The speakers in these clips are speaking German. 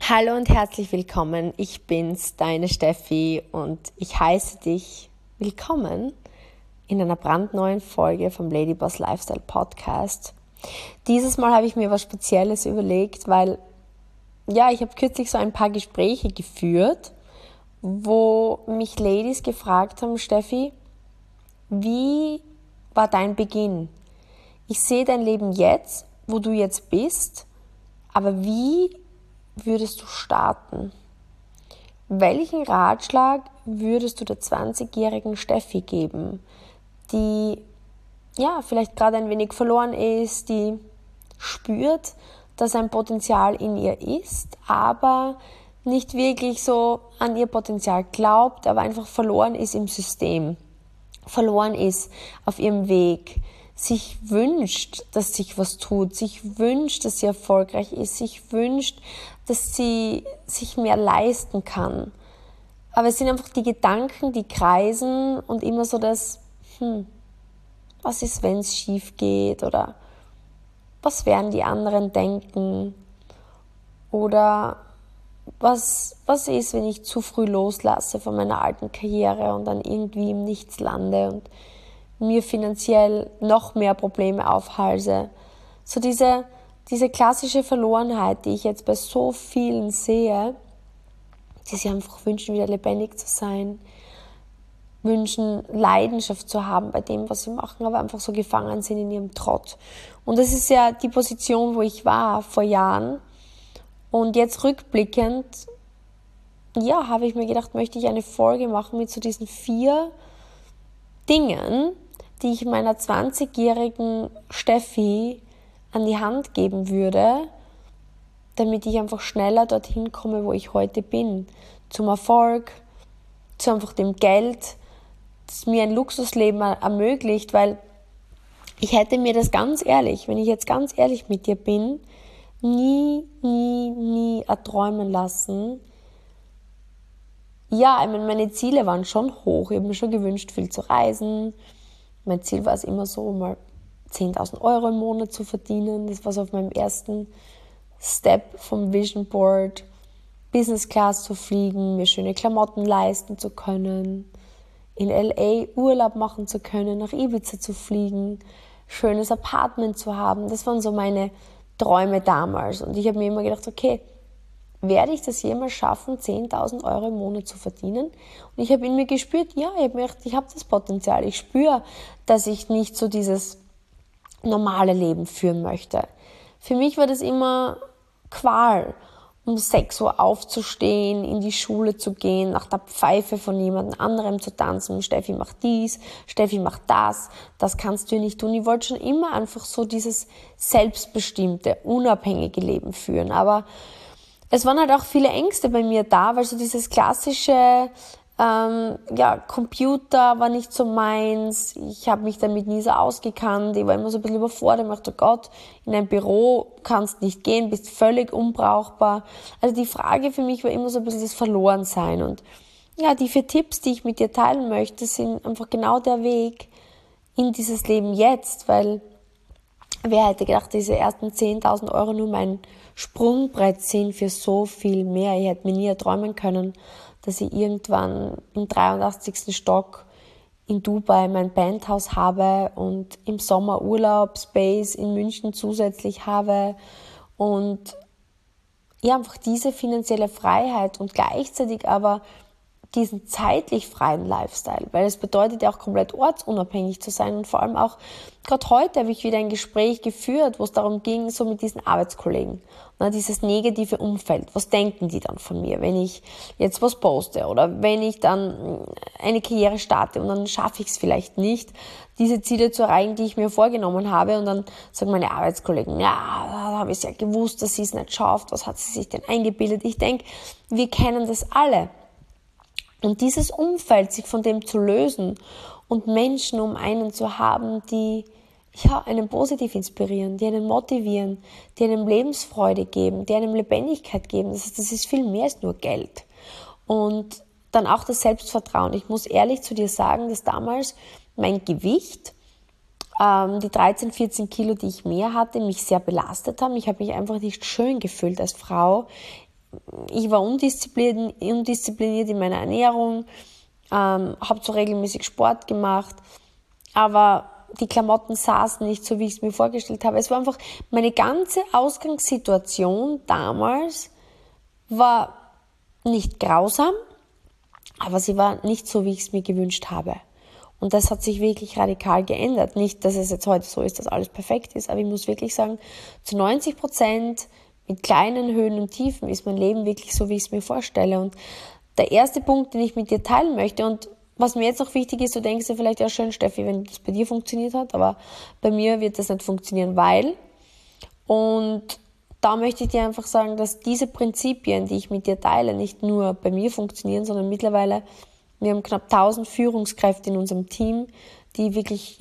Hallo und herzlich willkommen. Ich bin's, deine Steffi, und ich heiße dich willkommen in einer brandneuen Folge vom Ladyboss Lifestyle Podcast. Dieses Mal habe ich mir was Spezielles überlegt, weil ich habe kürzlich so ein paar Gespräche geführt, wo mich Ladies gefragt haben: Steffi, wie war dein Beginn? Ich sehe dein Leben jetzt, wo du jetzt bist, aber wie würdest du starten? Welchen Ratschlag würdest du der 20-jährigen Steffi geben, die vielleicht gerade ein wenig verloren ist, die spürt, dass ein Potenzial in ihr ist, aber nicht wirklich so an ihr Potenzial glaubt, aber einfach verloren ist im System, verloren ist auf ihrem Weg, sich wünscht, dass sich was tut, sich wünscht, dass sie erfolgreich ist, sich wünscht, dass sie sich mehr leisten kann. Aber es sind einfach die Gedanken, die kreisen und immer so das, was ist, wenn es schief geht, oder was werden die anderen denken, oder was ist, wenn ich zu früh loslasse von meiner alten Karriere und dann irgendwie im Nichts lande und mir finanziell noch mehr Probleme aufhalse. So diese klassische Verlorenheit, die ich jetzt bei so vielen sehe, die sich einfach wünschen, wieder lebendig zu sein, wünschen, Leidenschaft zu haben bei dem, was sie machen, aber einfach so gefangen sind in ihrem Trott. Und das ist ja die Position, wo ich war vor Jahren. Und jetzt rückblickend, habe ich mir gedacht, möchte ich eine Folge machen mit so diesen 4 Dingen, die ich meiner 20-jährigen Steffi an die Hand geben würde, damit ich einfach schneller dorthin komme, wo ich heute bin. Zum Erfolg, zu einfach dem Geld, das mir ein Luxusleben ermöglicht, weil ich hätte mir das ganz ehrlich, wenn ich jetzt ganz ehrlich mit dir bin, nie erträumen lassen. Ja, ich meine, meine Ziele waren schon hoch. Ich habe mir schon gewünscht, viel zu reisen. Mein Ziel war es immer so, mal 10.000 Euro im Monat zu verdienen. Das war so auf meinem ersten Step vom Vision Board. Business Class zu fliegen, mir schöne Klamotten leisten zu können, in LA Urlaub machen zu können, nach Ibiza zu fliegen, schönes Apartment zu haben. Das waren so meine Träume damals. Und ich habe mir immer gedacht, okay, werde ich das jemals schaffen, 10.000 Euro im Monat zu verdienen? Und ich habe in mir gespürt, ich habe mir gedacht, ich habe das Potenzial. Ich spüre, dass ich nicht so dieses normale Leben führen möchte. Für mich war das immer Qual, um 6 Uhr aufzustehen, in die Schule zu gehen, nach der Pfeife von jemand anderem zu tanzen. Steffi macht dies, Steffi macht das kannst du nicht tun. Ich wollte schon immer einfach so dieses selbstbestimmte, unabhängige Leben führen. Aber es waren halt auch viele Ängste bei mir da, weil so dieses klassische, Computer war nicht so meins. Ich habe mich damit nie so ausgekannt. Ich war immer so ein bisschen überfordert. Ich dachte, oh Gott, in ein Büro kannst nicht gehen, bist völlig unbrauchbar. Also die Frage für mich war immer so ein bisschen das Verlorensein. Und die 4 Tipps, die ich mit dir teilen möchte, sind einfach genau der Weg in dieses Leben jetzt, weil wer hätte gedacht, diese ersten 10.000 Euro nur mein Sprungbrett sind für so viel mehr. Ich hätte mir nie erträumen können, dass ich irgendwann im 83. Stock in Dubai mein Penthouse habe und im Sommer Urlaubspace in München zusätzlich habe und einfach diese finanzielle Freiheit und gleichzeitig aber diesen zeitlich freien Lifestyle, weil es bedeutet ja auch komplett ortsunabhängig zu sein und vor allem auch, gerade heute habe ich wieder ein Gespräch geführt, wo es darum ging, so mit diesen Arbeitskollegen, dieses negative Umfeld, was denken die dann von mir, wenn ich jetzt was poste oder wenn ich dann eine Karriere starte und dann schaffe ich es vielleicht nicht, diese Ziele zu erreichen, die ich mir vorgenommen habe, und dann sagen meine Arbeitskollegen, da habe ich ja gewusst, dass sie es nicht schafft, was hat sie sich denn eingebildet? Ich denke, wir kennen das alle. Und dieses Umfeld, sich von dem zu lösen und Menschen um einen zu haben, die einen positiv inspirieren, die einen motivieren, die einem Lebensfreude geben, die einem Lebendigkeit geben, das ist viel mehr als nur Geld. Und dann auch das Selbstvertrauen. Ich muss ehrlich zu dir sagen, dass damals mein Gewicht, die 13, 14 Kilo, die ich mehr hatte, mich sehr belastet haben. Ich habe mich einfach nicht schön gefühlt als Frau. Ich war undiszipliniert in meiner Ernährung, habe zwar regelmäßig Sport gemacht, aber die Klamotten saßen nicht so, wie ich es mir vorgestellt habe. Es war einfach, meine ganze Ausgangssituation damals war nicht grausam, aber sie war nicht so, wie ich es mir gewünscht habe. Und das hat sich wirklich radikal geändert. Nicht, dass es jetzt heute so ist, dass alles perfekt ist, aber ich muss wirklich sagen, zu 90% mit kleinen Höhen und Tiefen ist mein Leben wirklich so, wie ich es mir vorstelle. Und der erste Punkt, den ich mit dir teilen möchte, und was mir jetzt noch wichtig ist, du denkst dir vielleicht, ja schön, Steffi, wenn das bei dir funktioniert hat, aber bei mir wird das nicht funktionieren, weil, und da möchte ich dir einfach sagen, dass diese Prinzipien, die ich mit dir teile, nicht nur bei mir funktionieren, sondern mittlerweile, wir haben knapp 1000 Führungskräfte in unserem Team, die wirklich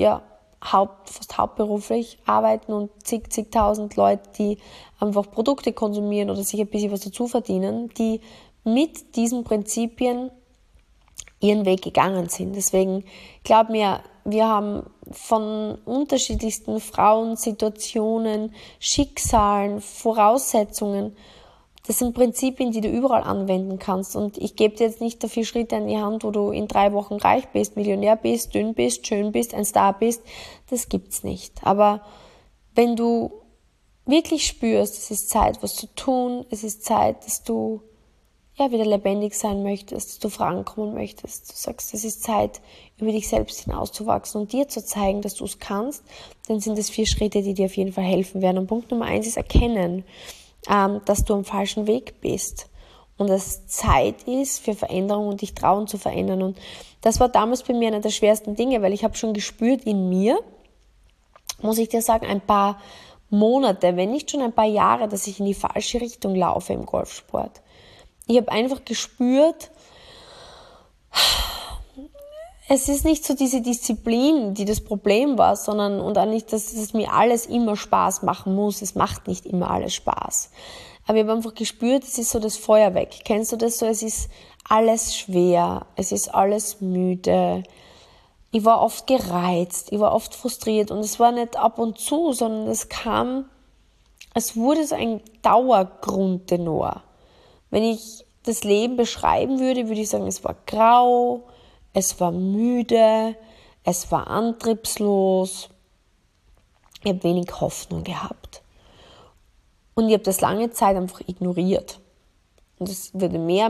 fast hauptberuflich arbeiten und zigtausend Leute, die einfach Produkte konsumieren oder sich ein bisschen was dazu verdienen, die mit diesen Prinzipien ihren Weg gegangen sind. Deswegen glaub mir, wir haben von unterschiedlichsten Frauen, Situationen, Schicksalen, Voraussetzungen. Das sind Prinzipien, die du überall anwenden kannst. Und ich gebe dir jetzt nicht dafür Schritte an die Hand, wo du in 3 Wochen reich bist, Millionär bist, dünn bist, schön bist, ein Star bist. Das gibt's nicht. Aber wenn du wirklich spürst, es ist Zeit, was zu tun, es ist Zeit, dass du wieder lebendig sein möchtest, dass du vorankommen möchtest. Du sagst, es ist Zeit, über dich selbst hinauszuwachsen und dir zu zeigen, dass du es kannst, dann sind es 4 Schritte, die dir auf jeden Fall helfen werden. Und Punkt Nummer 1 ist erkennen, dass du am falschen Weg bist und es Zeit ist für Veränderung und dich trauen zu verändern. Und das war damals bei mir einer der schwersten Dinge, weil ich habe schon gespürt in mir, muss ich dir sagen, ein paar Monate, wenn nicht schon ein paar Jahre, dass ich in die falsche Richtung laufe im Golfsport. Ich habe einfach gespürt, es ist nicht so diese Disziplin, die das Problem war, sondern und auch nicht, dass es mir alles immer Spaß machen muss. Es macht nicht immer alles Spaß. Aber ich habe einfach gespürt, es ist so das Feuer weg. Kennst du das so? Es ist alles schwer, es ist alles müde. Ich war oft gereizt, ich war oft frustriert und es war nicht ab und zu, sondern es wurde so ein Dauergrundtenor. Wenn ich das Leben beschreiben würde, würde ich sagen, es war grau, es war müde, es war antriebslos. Ich habe wenig Hoffnung gehabt. Und ich habe das lange Zeit einfach ignoriert. Und es wurde mehr.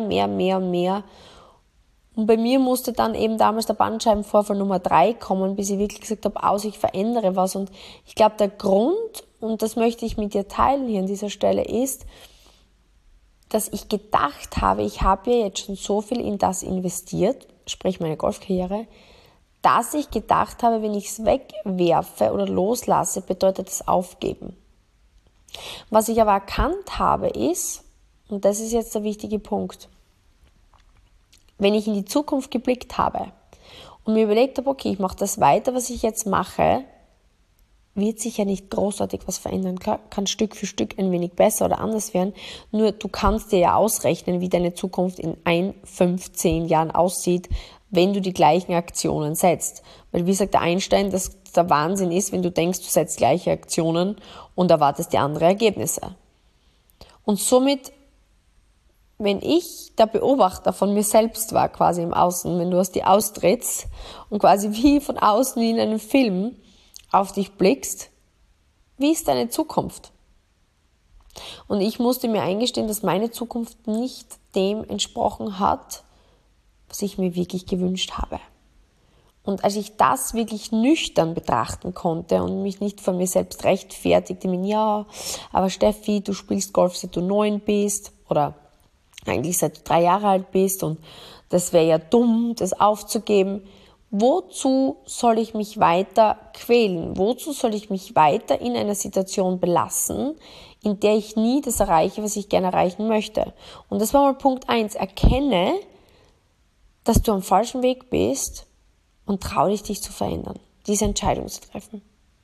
Und bei mir musste dann eben damals der Bandscheibenvorfall Nummer 3 kommen, bis ich wirklich gesagt habe, ich verändere was. Und ich glaube, der Grund, und das möchte ich mit dir teilen hier an dieser Stelle, ist, dass ich gedacht habe, ich habe ja jetzt schon so viel in das investiert, sprich meine Golfkarriere, dass ich gedacht habe, wenn ich es wegwerfe oder loslasse, bedeutet es aufgeben. Was ich aber erkannt habe ist, und das ist jetzt der wichtige Punkt, wenn ich in die Zukunft geblickt habe und mir überlegt habe, okay, ich mache das weiter, was ich jetzt mache, wird sich ja nicht großartig was verändern. Klar, kann Stück für Stück ein wenig besser oder anders werden, nur du kannst dir ja ausrechnen, wie deine Zukunft in 1, 5, 10 Jahren aussieht, wenn du die gleichen Aktionen setzt. Weil wie sagt der Einstein, dass der Wahnsinn ist, wenn du denkst, du setzt gleiche Aktionen und erwartest die andere Ergebnisse. Und somit, wenn ich der Beobachter von mir selbst war, quasi im Außen, wenn du aus dir austrittst und quasi wie von außen wie in einem Film auf dich blickst, wie ist deine Zukunft? Und ich musste mir eingestehen, dass meine Zukunft nicht dem entsprochen hat, was ich mir wirklich gewünscht habe. Und als ich das wirklich nüchtern betrachten konnte und mich nicht von mir selbst rechtfertigte, ja, aber Steffi, du spielst Golf, seit du 9 bist oder eigentlich seit du 3 Jahre alt bist und das wäre ja dumm, das aufzugeben. Wozu soll ich mich weiter quälen? Wozu soll ich mich weiter in einer Situation belassen, in der ich nie das erreiche, was ich gerne erreichen möchte? Und das war mal Punkt 1. Erkenne, dass du am falschen Weg bist und trau dich zu verändern, diese Entscheidung zu treffen.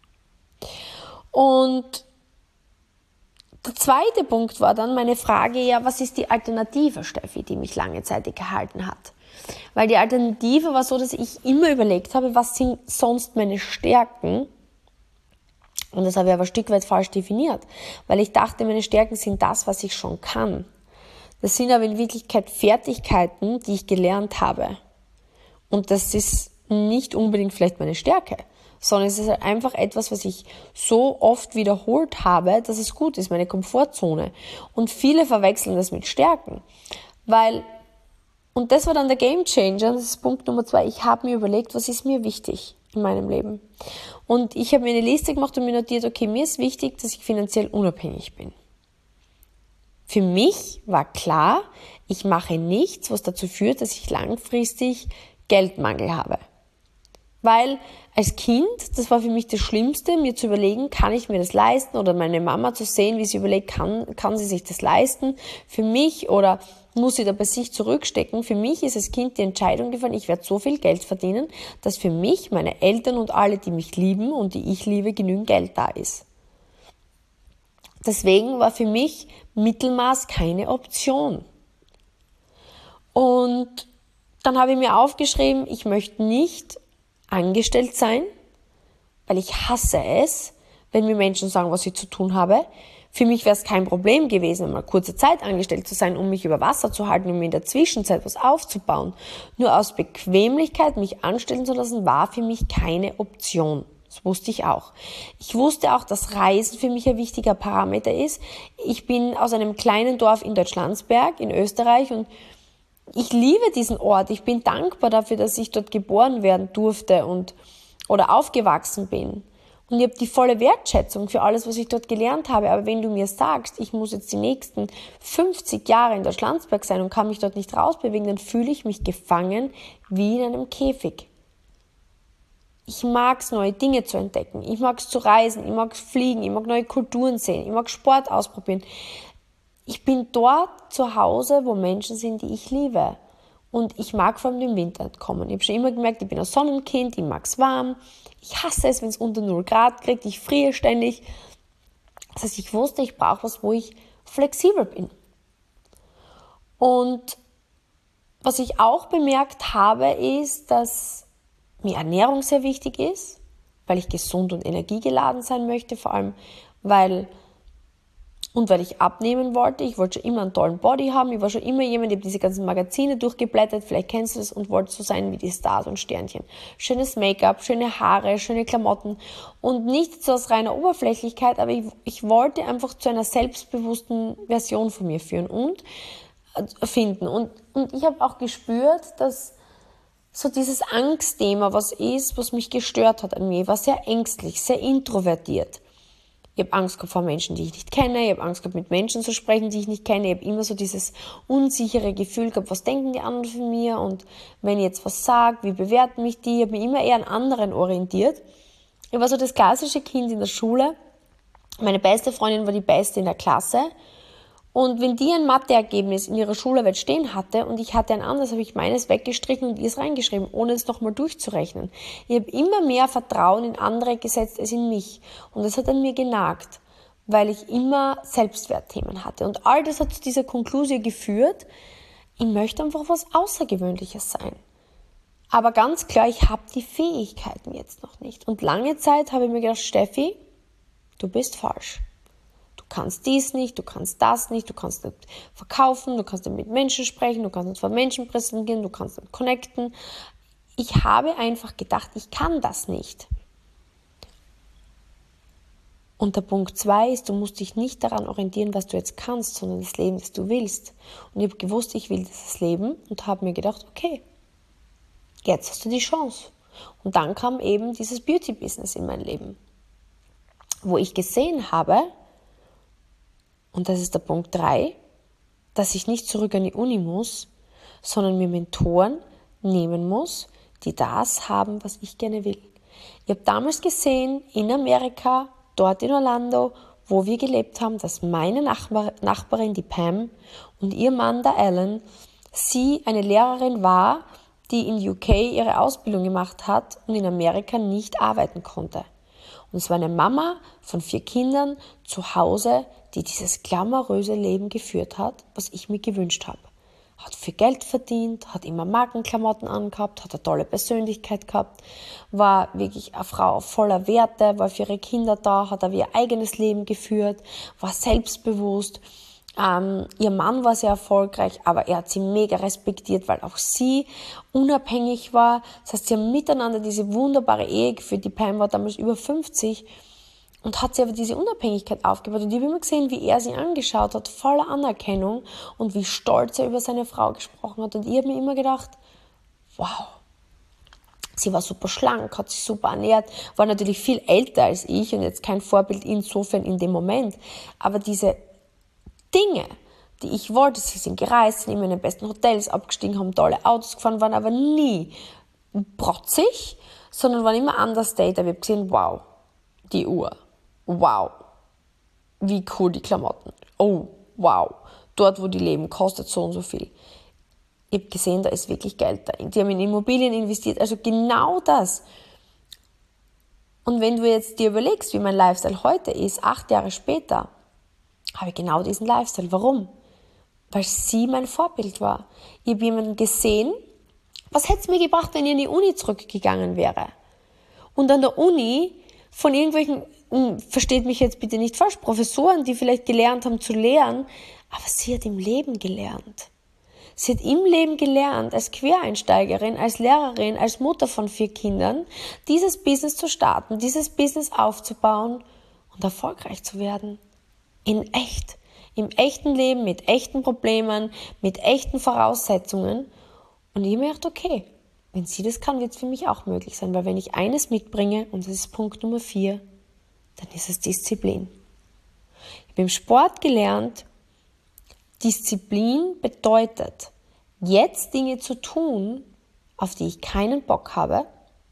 Und der zweite Punkt war dann meine Frage, ja, was ist die Alternative, Steffi, die mich lange Zeit gehalten hat? Weil die Alternative war so, dass ich immer überlegt habe, was sind sonst meine Stärken? Und das habe ich aber ein Stück weit falsch definiert, weil ich dachte, meine Stärken sind das, was ich schon kann. Das sind aber in Wirklichkeit Fertigkeiten, die ich gelernt habe. Und das ist nicht unbedingt vielleicht meine Stärke, sondern es ist halt einfach etwas, was ich so oft wiederholt habe, dass es gut ist, meine Komfortzone. Und viele verwechseln das mit Stärken, und das war dann der Gamechanger, das ist Punkt Nummer 2, ich habe mir überlegt, was ist mir wichtig in meinem Leben. Und ich habe mir eine Liste gemacht und mir notiert, okay, mir ist wichtig, dass ich finanziell unabhängig bin. Für mich war klar, ich mache nichts, was dazu führt, dass ich langfristig Geldmangel habe. Weil als Kind, das war für mich das Schlimmste, mir zu überlegen, kann ich mir das leisten, oder meine Mama zu sehen, wie sie überlegt, kann sie sich das leisten für mich, oder muss sie da bei sich zurückstecken. Für mich ist als Kind die Entscheidung gefallen, ich werde so viel Geld verdienen, dass für mich, meine Eltern und alle, die mich lieben und die ich liebe, genügend Geld da ist. Deswegen war für mich Mittelmaß keine Option. Und dann habe ich mir aufgeschrieben, ich möchte nicht angestellt sein, weil ich hasse es, wenn mir Menschen sagen, was ich zu tun habe. Für mich wäre es kein Problem gewesen, mal kurze Zeit angestellt zu sein, um mich über Wasser zu halten, um mir in der Zwischenzeit was aufzubauen. Nur aus Bequemlichkeit, mich anstellen zu lassen, war für mich keine Option. Das wusste ich auch. Ich wusste auch, dass Reisen für mich ein wichtiger Parameter ist. Ich bin aus einem kleinen Dorf in Deutschlandsberg in Österreich und ich liebe diesen Ort. Ich bin dankbar dafür, dass ich dort geboren werden durfte oder aufgewachsen bin. Und ich habe die volle Wertschätzung für alles, was ich dort gelernt habe. Aber wenn du mir sagst, ich muss jetzt die nächsten 50 Jahre in Deutschlandsberg sein und kann mich dort nicht rausbewegen, dann fühle ich mich gefangen wie in einem Käfig. Ich mag es, neue Dinge zu entdecken. Ich mag es zu reisen, ich mag es fliegen, ich mag neue Kulturen sehen, ich mag Sport ausprobieren. Ich bin dort zu Hause, wo Menschen sind, die ich liebe. Und ich mag vor allem dem Winter entkommen. Ich habe schon immer gemerkt, ich bin ein Sonnenkind, ich mag es warm. Ich hasse es, wenn es unter 0 Grad kriegt, ich friere ständig. Das heißt, ich wusste, ich brauche was, wo ich flexibel bin. Und was ich auch bemerkt habe, ist, dass mir Ernährung sehr wichtig ist, weil ich gesund und energiegeladen sein möchte, vor allem weil ich abnehmen wollte. Ich wollte schon immer einen tollen Body haben. Ich war schon immer jemand, ich habe diese ganzen Magazine durchgeblättert, vielleicht kennst du das, und wollte so sein wie die Stars und Sternchen. Schönes Make-up, schöne Haare, schöne Klamotten und nicht so aus reiner Oberflächlichkeit, aber ich wollte einfach zu einer selbstbewussten Version von mir finden. Und ich habe auch gespürt, dass so dieses Angstthema was mich gestört hat an mir. Ich war sehr ängstlich, sehr introvertiert. Ich habe Angst gehabt vor Menschen, die ich nicht kenne. Ich habe Angst gehabt, mit Menschen zu sprechen, die ich nicht kenne. Ich habe immer so dieses unsichere Gefühl gehabt, was denken die anderen von mir? Und wenn ich jetzt was sage, wie bewerten mich die? Ich habe mich immer eher an anderen orientiert. Ich war so das klassische Kind in der Schule. Meine beste Freundin war die Beste in der Klasse. Und wenn die ein Matheergebnis in ihrer Schularbeit stehen hatte und ich hatte ein anderes, habe ich meines weggestrichen und ihrs reingeschrieben, ohne es nochmal durchzurechnen. Ich habe immer mehr Vertrauen in andere gesetzt als in mich. Und das hat an mir genagt, weil ich immer Selbstwertthemen hatte. Und all das hat zu dieser Konklusion geführt, ich möchte einfach was Außergewöhnliches sein. Aber ganz klar, ich habe die Fähigkeiten jetzt noch nicht. Und lange Zeit habe ich mir gedacht, Steffi, du bist falsch. Du kannst dies nicht, du kannst das nicht, du kannst nicht verkaufen, du kannst nicht mit Menschen sprechen, du kannst nicht vor Menschen präsentieren, du kannst nicht connecten. Ich habe einfach gedacht, ich kann das nicht. Und der Punkt 2 ist, du musst dich nicht daran orientieren, was du jetzt kannst, sondern das Leben, das du willst. Und ich habe gewusst, ich will dieses Leben und habe mir gedacht, okay, jetzt hast du die Chance. Und dann kam eben dieses Beauty-Business in mein Leben, wo ich gesehen habe, und das ist der Punkt 3, dass ich nicht zurück an die Uni muss, sondern mir Mentoren nehmen muss, die das haben, was ich gerne will. Ich habe damals gesehen, in Amerika, dort in Orlando, wo wir gelebt haben, dass meine Nachbarin, die Pam, und ihr Mann, der Alan, sie eine Lehrerin war, die in UK ihre Ausbildung gemacht hat und in Amerika nicht arbeiten konnte. Und es war eine Mama von 4 Kindern zu Hause, die dieses glamouröse Leben geführt hat, was ich mir gewünscht habe. Hat viel Geld verdient, hat immer Markenklamotten angehabt, hat eine tolle Persönlichkeit gehabt, war wirklich eine Frau voller Werte, war für ihre Kinder da, hat aber ihr eigenes Leben geführt, war selbstbewusst Ihr Mann war sehr erfolgreich, aber er hat sie mega respektiert, weil auch sie unabhängig war. Das heißt, sie haben miteinander diese wunderbare Ehe geführt. Die Pam war damals über 50 und hat sie aber diese Unabhängigkeit aufgebaut. Und ich habe immer gesehen, wie er sie angeschaut hat, voller Anerkennung und wie stolz er über seine Frau gesprochen hat. Und ich habe mir immer gedacht, wow. Sie war super schlank, hat sich super ernährt, war natürlich viel älter als ich und jetzt kein Vorbild insofern in dem Moment. Aber diese Dinge, die ich wollte, sie sind gereist, sind immer in den besten Hotels abgestiegen, haben tolle Autos gefahren, waren aber nie protzig, sondern waren immer understated. Ich habe gesehen, wow, die Uhr, wow, wie cool die Klamotten, oh, wow, dort wo die leben, kostet so und so viel. Ich habe gesehen, da ist wirklich Geld da. Die haben in Immobilien investiert, also genau das. Und wenn du jetzt dir überlegst, wie mein Lifestyle heute ist, 8 Jahre später, habe ich genau diesen Lifestyle. Warum? Weil sie mein Vorbild war. Ich habe jemanden gesehen, was hätte es mir gebracht, wenn ich in die Uni zurückgegangen wäre? Und an der Uni von irgendwelchen, versteht mich jetzt bitte nicht falsch, Professoren, die vielleicht gelernt haben zu lehren, aber sie hat im Leben gelernt. Sie hat im Leben gelernt, als Quereinsteigerin, als Lehrerin, als Mutter von 4 Kindern, dieses Business zu starten, dieses Business aufzubauen und erfolgreich zu werden. In echt. Im echten Leben, mit echten Problemen, mit echten Voraussetzungen. Und ich habe mir gedacht, okay, wenn sie das kann, wird es für mich auch möglich sein. Weil wenn ich eines mitbringe, und das ist Punkt Nummer 4, dann ist es Disziplin. Ich habe im Sport gelernt, Disziplin bedeutet, jetzt Dinge zu tun, auf die ich keinen Bock habe,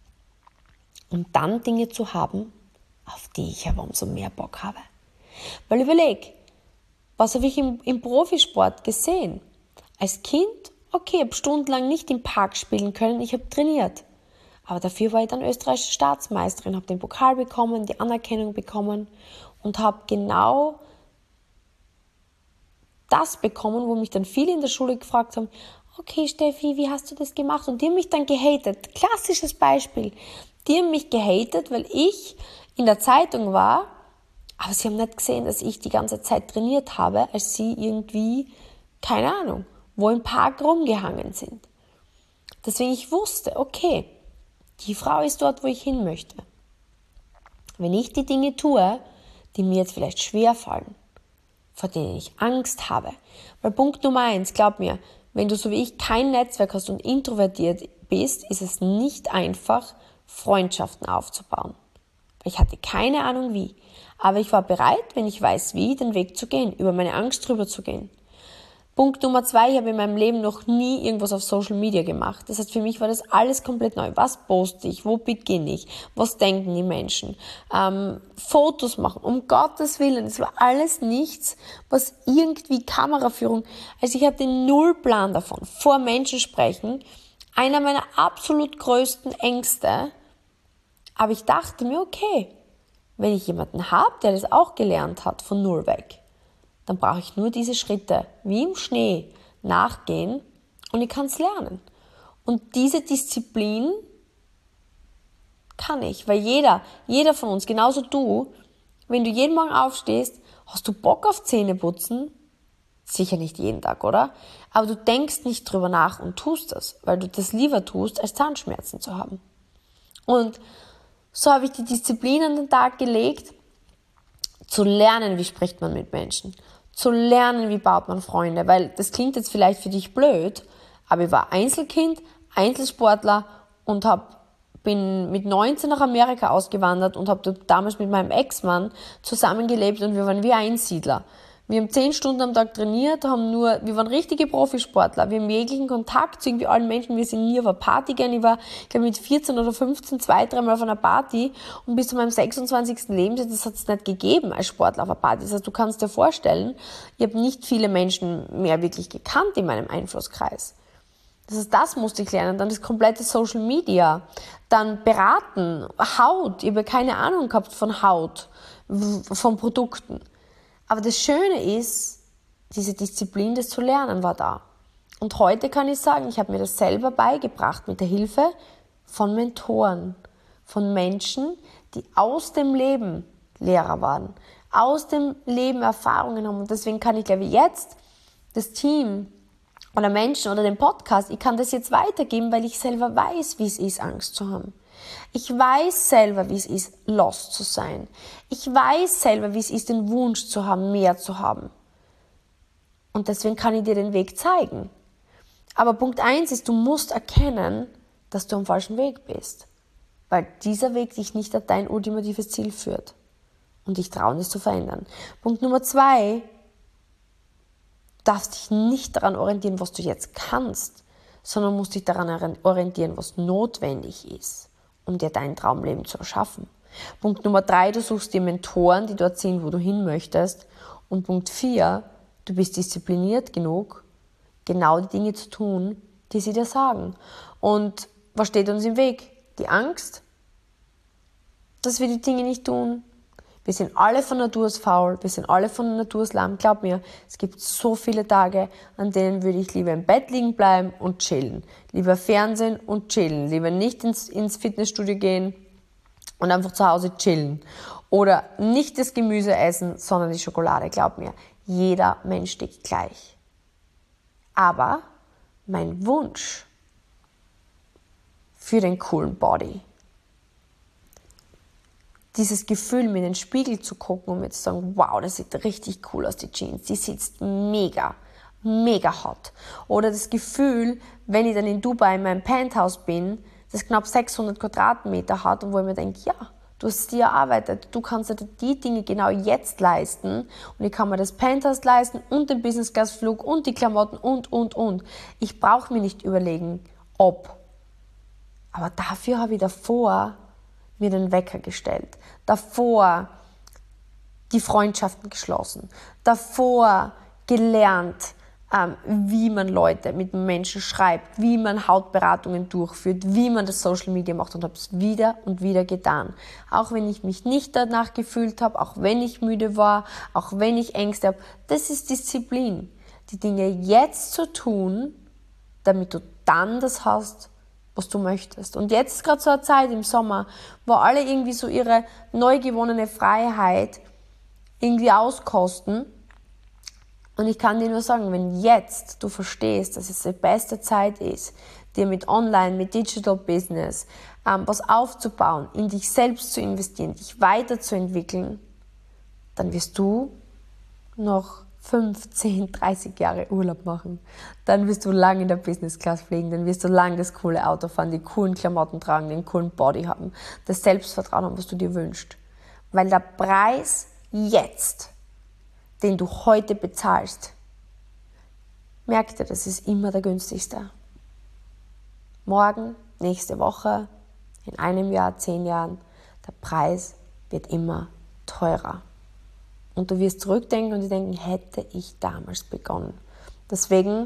und dann Dinge zu haben, auf die ich aber umso mehr Bock habe. Weil überleg, was habe ich im Profisport gesehen? Als Kind, okay, ich habe stundenlang nicht im Park spielen können, ich habe trainiert. Aber dafür war ich dann österreichische Staatsmeisterin, habe den Pokal bekommen, die Anerkennung bekommen und habe genau das bekommen, wo mich dann viele in der Schule gefragt haben, okay Steffi, wie hast du das gemacht? Und die haben mich dann gehatet. Klassisches Beispiel. Die haben mich gehatet, weil ich in der Zeitung war, aber sie haben nicht gesehen, dass ich die ganze Zeit trainiert habe, als sie irgendwie, keine Ahnung, wo im Park rumgehangen sind. Deswegen ich wusste, okay, die Frau ist dort, wo ich hin möchte. Wenn ich die Dinge tue, die mir jetzt vielleicht schwerfallen, vor denen ich Angst habe. Weil Punkt Nummer 1, glaub mir, wenn du so wie ich kein Netzwerk hast und introvertiert bist, ist es nicht einfach, Freundschaften aufzubauen. Ich hatte keine Ahnung wie, aber ich war bereit, wenn ich weiß wie, den Weg zu gehen, über meine Angst drüber zu gehen. Punkt Nummer 2, ich habe in meinem Leben noch nie irgendwas auf Social Media gemacht. Das heißt, für mich war das alles komplett neu. Was poste ich? Wo beginne ich? Was denken die Menschen? Fotos machen, um Gottes Willen. Das war alles nichts, was irgendwie Kameraführung, also ich hatte null Plan davon. Vor Menschen sprechen, einer meiner absolut größten Ängste. Aber ich dachte mir, okay, wenn ich jemanden habe, der das auch gelernt hat, von null weg, dann brauche ich nur diese Schritte wie im Schnee nachgehen und ich kann es lernen. Und diese Disziplin kann ich, weil jeder von uns, genauso du, wenn du jeden Morgen aufstehst, hast du Bock auf Zähneputzen? Sicher nicht jeden Tag, oder? Aber du denkst nicht drüber nach und tust das, weil du das lieber tust, als Zahnschmerzen zu haben. Und so habe ich die Disziplin an den Tag gelegt, zu lernen, wie spricht man mit Menschen, zu lernen, wie baut man Freunde, weil das klingt jetzt vielleicht für dich blöd, aber ich war Einzelkind, Einzelsportler und bin mit 19 nach Amerika ausgewandert und habe damals mit meinem Ex-Mann zusammengelebt und wir waren wie Einsiedler. Wir haben 10 Stunden am Tag trainiert, wir waren richtige Profisportler. Wir haben jeglichen Kontakt zu irgendwie allen Menschen. Wir sind nie auf einer Party gegangen. Ich war, glaube mit 14 oder 15 2-3 Mal auf einer Party und bis zu meinem 26. Lebensjahr, das hat es nicht gegeben als Sportler auf einer Party. Das heißt, du kannst dir vorstellen, ich habe nicht viele Menschen mehr wirklich gekannt in meinem Einflusskreis. Das heißt, das musste ich lernen. Dann das komplette Social Media. Dann beraten, Haut. Ich habe keine Ahnung gehabt von Haut, von Produkten. Aber das Schöne ist, diese Disziplin, das zu lernen, war da. Und heute kann ich sagen, ich habe mir das selber beigebracht mit der Hilfe von Mentoren, von Menschen, die aus dem Leben Lehrer waren. aus dem Leben Erfahrungen haben. Und deswegen kann ich, glaube ich, jetzt das Team oder Menschen oder den Podcast, ich kann das jetzt weitergeben, weil ich selber weiß, wie es ist, Angst zu haben. Ich weiß selber, wie es ist, lost zu sein. Ich weiß selber, wie es ist, den Wunsch zu haben, mehr zu haben. Und deswegen kann ich dir den Weg zeigen. Aber Punkt 1 ist, du musst erkennen, dass du am falschen Weg bist. Weil dieser Weg dich nicht an dein ultimatives Ziel führt. Und dich trauen, es zu verändern. Punkt Nummer 2, du darfst dich nicht daran orientieren, was du jetzt kannst, sondern musst dich daran orientieren, was notwendig ist, um dir dein Traumleben zu erschaffen. Punkt Nummer 3, du suchst dir Mentoren, die dort sind, wo du hin möchtest. Und Punkt 4, du bist diszipliniert genug, genau die Dinge zu tun, die sie dir sagen. Und was steht uns im Weg? Die Angst, dass wir die Dinge nicht tun. Wir sind alle von Natur aus faul, wir sind alle von Natur aus lahm. Glaub mir, es gibt so viele Tage, an denen würde ich lieber im Bett liegen bleiben und chillen. Lieber Fernsehen und chillen. Lieber nicht ins Fitnessstudio gehen und einfach zu Hause chillen. Oder nicht das Gemüse essen, sondern die Schokolade. Glaub mir, jeder Mensch tickt gleich. Aber mein Wunsch für den coolen Body, dieses Gefühl, mir in den Spiegel zu gucken und mir zu sagen, wow, das sieht richtig cool aus, die Jeans, die sitzt mega, mega hot. Oder das Gefühl, wenn ich dann in Dubai in meinem Penthouse bin, das knapp 600 Quadratmeter hat und wo ich mir denke, ja, du hast es dir erarbeitet, du kannst dir die Dinge genau jetzt leisten und ich kann mir das Penthouse leisten und den Business-Class-Flug und die Klamotten und. Ich brauche mir nicht überlegen, ob. Aber dafür habe ich davor mir den Wecker gestellt, davor die Freundschaften geschlossen, davor gelernt, wie man Leute mit Menschen schreibt, wie man Hautberatungen durchführt, wie man das Social Media macht und habe es wieder und wieder getan. Auch wenn ich mich nicht danach gefühlt habe, auch wenn ich müde war, auch wenn ich Ängste habe. Das ist Disziplin, die Dinge jetzt zu tun, damit du dann das hast, was du möchtest. Und jetzt ist gerade so eine Zeit im Sommer, wo alle irgendwie so ihre neu gewonnene Freiheit irgendwie auskosten. Und ich kann dir nur sagen, wenn jetzt du verstehst, dass es die beste Zeit ist, dir mit Online, mit Digital Business was aufzubauen, in dich selbst zu investieren, dich weiterzuentwickeln, dann wirst du noch 5, 10, 30 Jahre Urlaub machen. Dann wirst du lang in der Business Class fliegen, dann wirst du lang das coole Auto fahren, die coolen Klamotten tragen, den coolen Body haben, das Selbstvertrauen haben, was du dir wünschst. Weil der Preis jetzt, den du heute bezahlst, merk dir, das ist immer der günstigste. Morgen, nächste Woche, in einem Jahr, 10 Jahren, der Preis wird immer teurer. Und du wirst zurückdenken und dir denken, hätte ich damals begonnen. Deswegen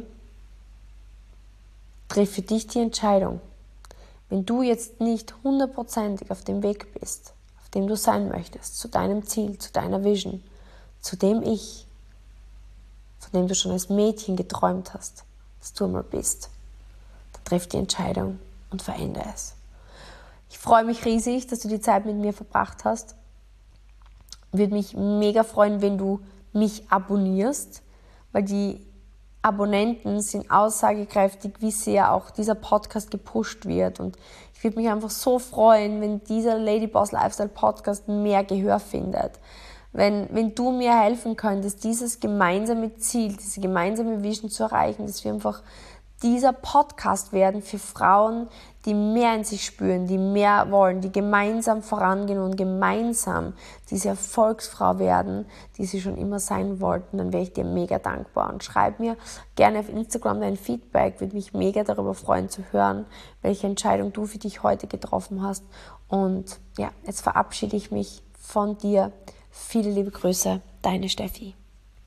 triff für dich die Entscheidung. Wenn du jetzt nicht 100% auf dem Weg bist, auf dem du sein möchtest, zu deinem Ziel, zu deiner Vision, zu dem Ich, von dem du schon als Mädchen geträumt hast, dass du einmal bist, dann triff die Entscheidung und verändere es. Ich freue mich riesig, dass du die Zeit mit mir verbracht hast. Würde mich mega freuen, wenn du mich abonnierst, weil die Abonnenten sind aussagekräftig, wie sehr auch dieser Podcast gepusht wird. Und ich würde mich einfach so freuen, wenn dieser Lady Boss Lifestyle Podcast mehr Gehör findet. Wenn du mir helfen könntest, dieses gemeinsame Ziel, diese gemeinsame Vision zu erreichen, dass wir einfach dieser Podcast werden für Frauen, die mehr in sich spüren, die mehr wollen, die gemeinsam vorangehen und gemeinsam diese Erfolgsfrau werden, die sie schon immer sein wollten, dann wäre ich dir mega dankbar. Und schreib mir gerne auf Instagram dein Feedback, würde mich mega darüber freuen zu hören, welche Entscheidung du für dich heute getroffen hast. Und ja, jetzt verabschiede ich mich von dir. Viele liebe Grüße, deine Steffi.